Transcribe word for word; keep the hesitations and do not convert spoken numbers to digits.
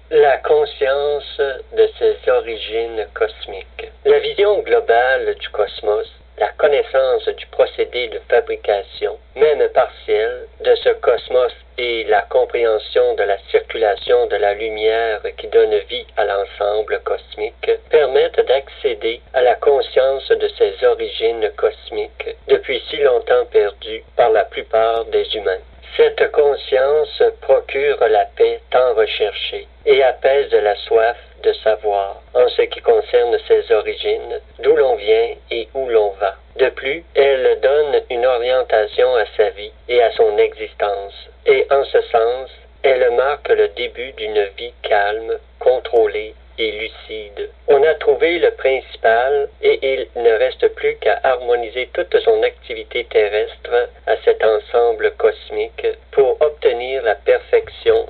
La conscience de ses origines cosmiques. La vision globale du cosmos, la connaissance du procédé de fabrication, même partielle, de ce cosmos et la compréhension de la circulation de la lumière qui donne vie à l'ensemble cosmique permettent d'accéder à la conscience de ces origines cosmiques, depuis si longtemps perdues par la plupart des humains. Cette conscience procure la paix tant recherchée et apaise la soif de savoir en ce qui concerne ses origines, d'où l'on vient et où l'on va. De plus, elle donne une orientation à sa vie et à son existence, et en ce sens, elle marque le début d'une vie calme, contrôlée et lucide. On a trouvé le principal et il ne reste plus qu'à harmoniser toute son activité terrestre à cet ensemble cosmique pour obtenir la perfection